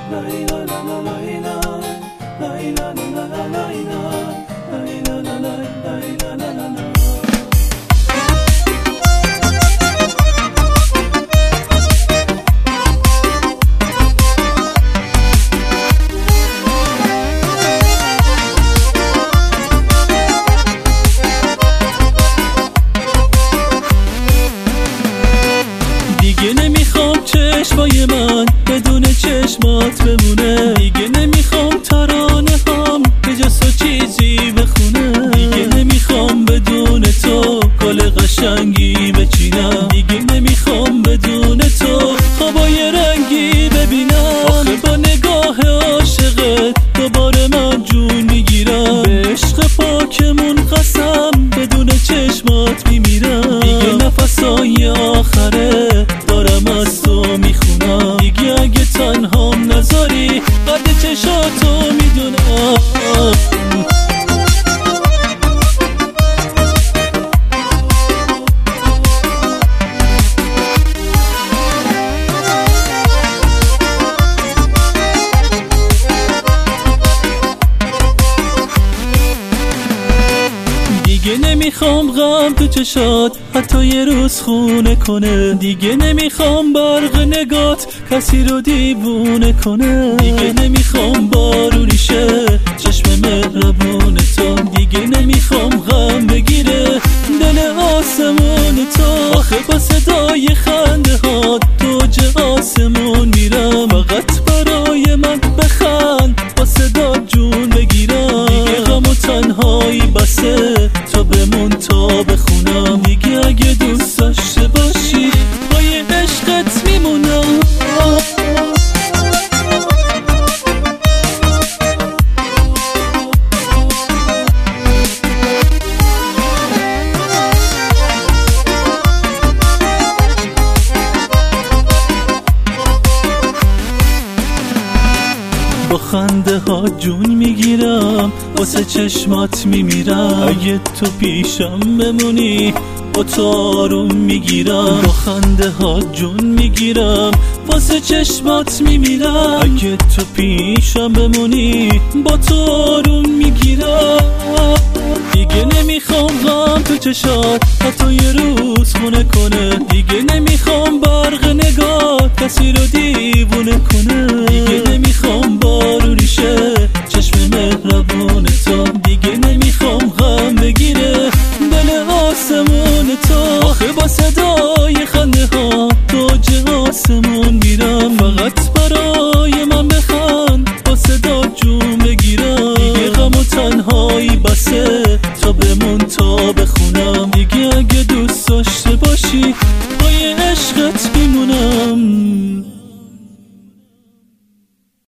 دیگه نمیخوام چشمای من بدون چشمات بمونه، دیگه نمیخوام ترانه هم به جز تو چیزی بخونه، دیگه نمیخوام بدون تو گل قشنگی بچینم، دیگه نمیخوام بدون تو خوابای رنگی ببینم. آخه با نگاه عاشقت دوباره من جون میگیرم، به عشق پاکمون قسم بدون چشمات میمیرم، دیگه نفسای آخره دارم از تو میخونم، دیگه اگه تنهام نذاری قد چشاتو میدونم. دیگه نمیخوام غم تو چشات حتی یه روز خونه کنه، دیگه نمیخوام برق نگات کسی رو دیوونه کنه، دیگه نمیخوام بارونی شه چشم مهربون تو، دیگه نمیخوام غم بگیره دل آسمون تو. آخه با صدای خنده هات توج آسمون میرم، فقط برای من بخند با صدا جون بگیرم، دیگه غم و تنهایی بسه تا بمون تا بخونم، دیگه اگه دوست داشته باشی پای عشقت میمونم. با خنده ها جون میگیرم واسه چشمات میمیرم، اگه تو پیشم بمونی با تو آروم میگیرم، با خنده ها جون میگیرم واسه چشمات میمیرم، اگه تو پیشم بمونی با تو آروم میگیرم، دیگه نمیخوام غم تو چشات حتی یه روز خونه کنه، دیگه نمیخوام برق نگاه کسی رو دیوونه کنه، دیگه نمیخوام بارونی شه چشم مهربون تو، دیگه نمیخوام غم بگیره دل آسمون تو. آخه با صدای خنده ها توج آسمون میرم، فقط برای من بخند با صدا جون بگیرم، دیگه غم و تنهایی بسه تا بمون تا بخونم، دیگه اگه دوست داشته باشی پای عشقت میمونم.